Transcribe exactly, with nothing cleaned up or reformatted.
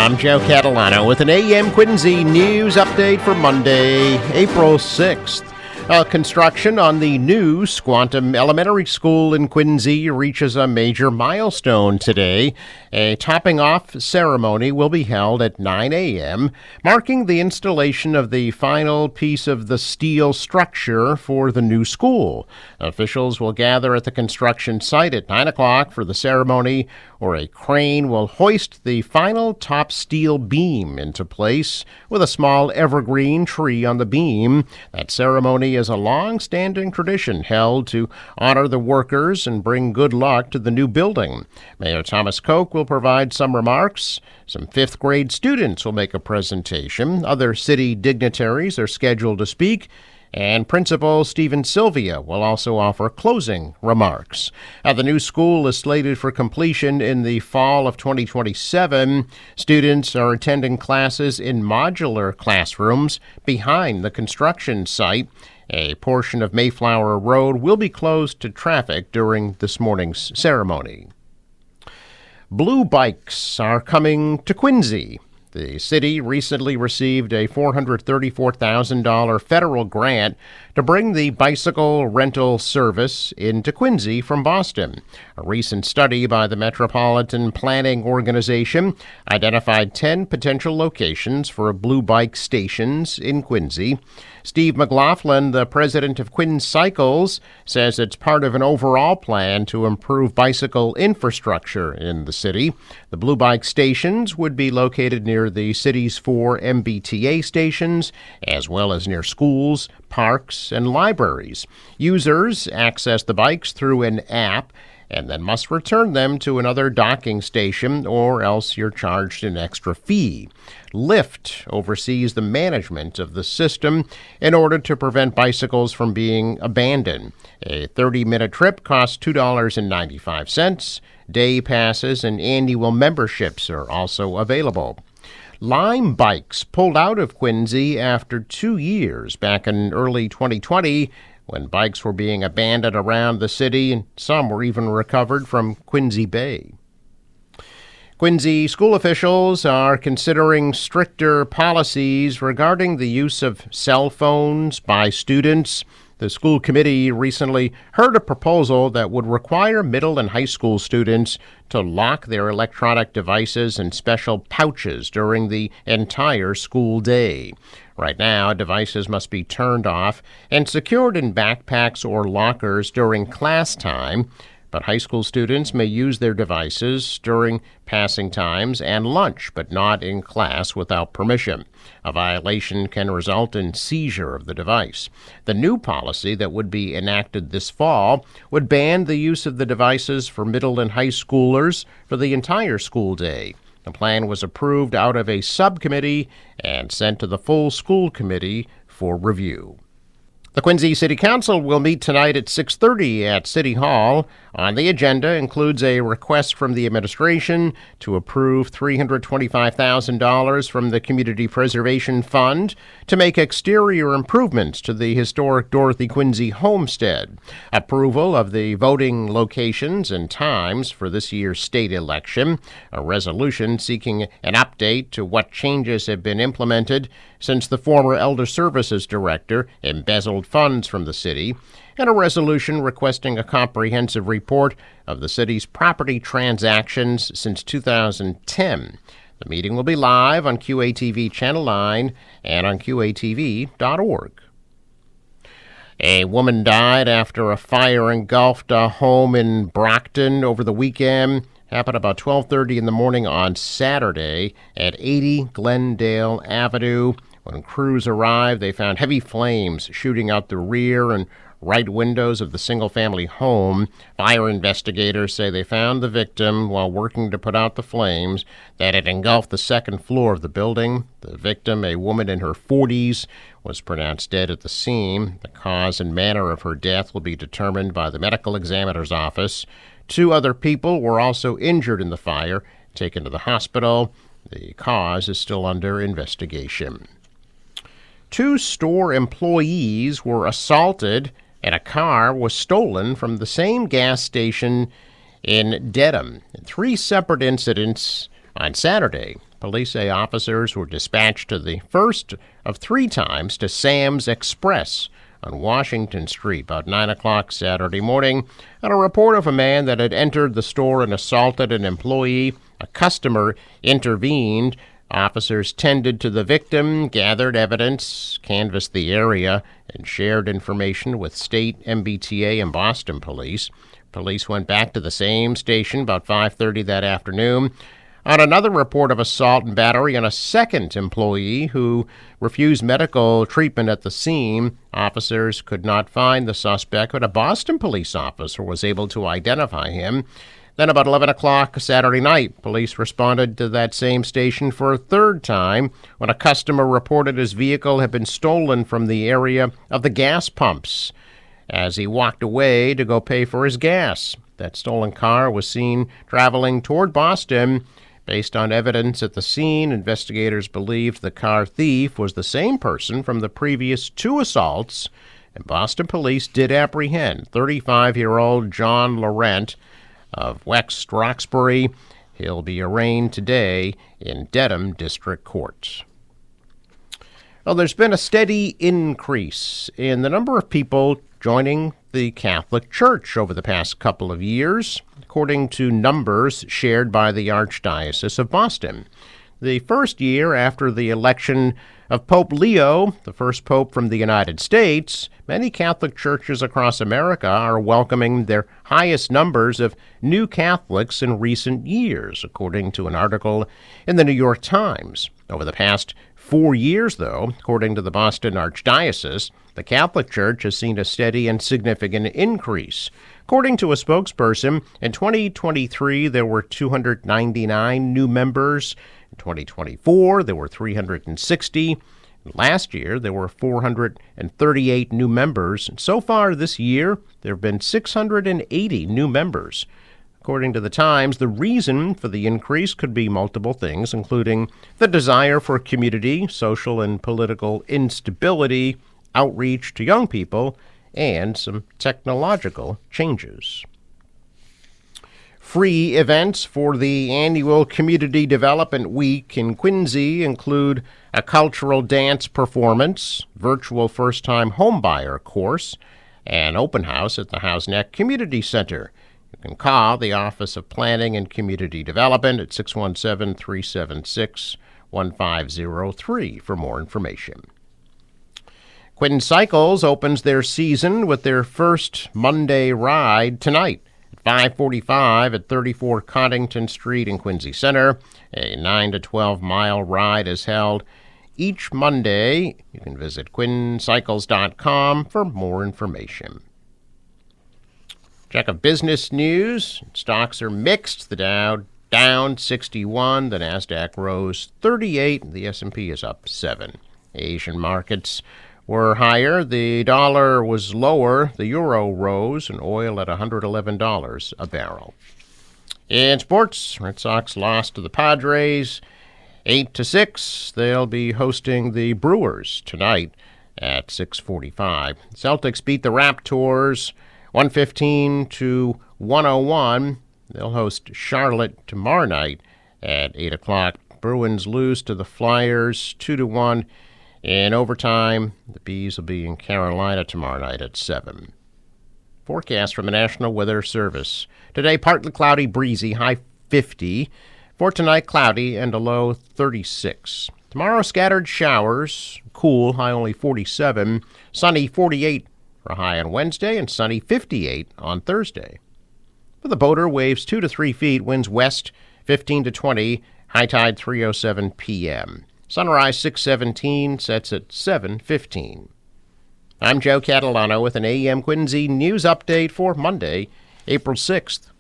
I'm Joe Catalano with an A M Quincy news update for Monday, April sixth. Uh, construction on the new Squantum Elementary School in Quincy reaches a major milestone today. A topping-off ceremony will be held at nine a.m., marking the installation of the final piece of the steel structure for the new school. Officials will gather at the construction site at nine o'clock for the ceremony, where a crane will hoist the final top steel beam into place with a small evergreen tree on the beam. That ceremony is a long-standing tradition held to honor the workers and bring good luck to the new building. Mayor Thomas Koch will provide some remarks. Some fifth grade students will make a presentation. Other city dignitaries are scheduled to speak. And Principal Stephen Sylvia will also offer closing remarks. Now, the new school is slated for completion in the fall of twenty twenty-seven. Students are attending classes in modular classrooms behind the construction site. A portion of Mayflower Road will be closed to traffic during this morning's ceremony. Blue bikes are coming to Quincy. The city recently received a four hundred thirty-four thousand dollars federal grant to bring the bicycle rental service into Quincy from Boston. A recent study by the Metropolitan Planning Organization identified ten potential locations for blue bike stations in Quincy. Steve McLaughlin, the president of Quinn Cycles, says it's part of an overall plan to improve bicycle infrastructure in the city. The blue bike stations would be located near the city's four M B T A stations, as well as near schools, parks, and libraries. Users access the bikes through an app and then must return them to another docking station, or else you're charged an extra fee. Lyft oversees the management of the system in order to prevent bicycles from being abandoned. A thirty-minute trip costs two dollars and ninety-five cents. Day passes and annual memberships are also available. Lime Bikes pulled out of Quincy after two years back in early twenty twenty, when bikes were being abandoned around the city, and some were even recovered from Quincy Bay. Quincy school officials are considering stricter policies regarding the use of cell phones by students. The school committee recently heard a proposal that would require middle and high school students to lock their electronic devices in special pouches during the entire school day. Right now, devices must be turned off and secured in backpacks or lockers during class time, but high school students may use their devices during passing times and lunch, but not in class without permission. A violation can result in seizure of the device. The new policy that would be enacted this fall would ban the use of the devices for middle and high schoolers for the entire school day. The plan was approved out of a subcommittee and sent to the full school committee for review. The Quincy City Council will meet tonight at six thirty at City Hall. On the agenda includes a request from the administration to approve three hundred twenty-five thousand dollars from the Community Preservation Fund to make exterior improvements to the historic Dorothy Quincy homestead, approval of the voting locations and times for this year's state election, a resolution seeking an update to what changes have been implemented since the former Elder Services Director embezzled funds from the city, and a resolution requesting a comprehensive report of the city's property transactions since two thousand ten. The meeting will be live on Q A T V Channel nine and on Q A T V dot org. A woman died after a fire engulfed a home in Brockton over the weekend. Happened about twelve thirty in the morning on Saturday at eighty Glendale Avenue. When crews arrived, they found heavy flames shooting out the rear and right windows of the single-family home. Fire investigators say they found the victim while working to put out the flames that had engulfed the second floor of the building. The victim, a woman in her forties, was pronounced dead at the scene. The cause and manner of her death will be determined by the medical examiner's office. Two other people were also injured in the fire, taken to the hospital. The cause is still under investigation. Two store employees were assaulted and a car was stolen from the same gas station in Dedham. In three separate incidents on Saturday. Police say officers were dispatched to the first of three times to Sam's Express on Washington Street about nine o'clock Saturday morning on a report of a man that had entered the store and assaulted an employee. A customer intervened. Officers tended to the victim, gathered evidence, canvassed the area, and shared information with state, M B T A, and Boston police. Police went back to the same station about five thirty that afternoon on another report of assault and battery on a second employee who refused medical treatment at the scene. Officers could not find the suspect, but a Boston police officer was able to identify him. Then about eleven o'clock Saturday night, police responded to that same station for a third time when a customer reported his vehicle had been stolen from the area of the gas pumps as he walked away to go pay for his gas. That stolen car was seen traveling toward Boston. Based on evidence at the scene, investigators believed the car thief was the same person from the previous two assaults, and Boston police did apprehend thirty-five-year-old John Laurent of West Roxbury. He'll be arraigned today in Dedham District Court. Well, there's been a steady increase in the number of people joining the Catholic Church over the past couple of years, according to numbers shared by the Archdiocese of Boston. The first year after the election of Pope Leo, the first pope from the United States, many Catholic churches across America are welcoming their highest numbers of new Catholics in recent years, according to an article in the New York Times. Over the past four years, though, according to the Boston Archdiocese, the Catholic Church has seen a steady and significant increase. According to a spokesperson, in twenty twenty-three, there were two hundred ninety-nine new members. In twenty twenty-four, there were three hundred sixty. Last year, there were four hundred thirty-eight new members. And so far this year, there have been six hundred eighty new members. According to the Times, the reason for the increase could be multiple things, including the desire for community, social and political instability, outreach to young people, and some technological changes. Free events for the annual Community Development Week in Quincy include a cultural dance performance, virtual first-time homebuyer course, and open house at the Housneck Community Center. You can call the Office of Planning and Community Development at six one seven, three seven six, one five zero three for more information. Quinn Cycles opens their season with their first Monday ride tonight at five forty-five at thirty-four Coddington Street in Quincy Center. A nine to twelve mile ride is held each Monday. You can visit quinn cycles dot com for more information. Check of business news. Stocks are mixed. The Dow down sixty-one. The NASDAQ rose thirty-eight. The S and P is up seven. Asian markets were higher. The dollar was lower. The euro rose, and oil at one hundred eleven dollars a barrel. In sports, Red Sox lost to the Padres eight to six. They'll be hosting the Brewers tonight at six forty-five. Celtics beat the Raptors one fifteen to one oh one. They'll host Charlotte tomorrow night at eight o'clock. Bruins lose to the Flyers two to one. In overtime, the Bees will be in Carolina tomorrow night at seven. Forecast from the National Weather Service. Today, partly cloudy, breezy, high fifty. For tonight, cloudy and a low thirty-six. Tomorrow, scattered showers, cool, high only forty-seven. Sunny, forty-eight for a high on Wednesday, and sunny, fifty-eight on Thursday. For the boater, waves two to three feet, winds west, fifteen to twenty, high tide three oh seven p.m. Sunrise six seventeen, sets at seven fifteen. I'm Joe Catalano with an A M Quincy news update for Monday, April sixth.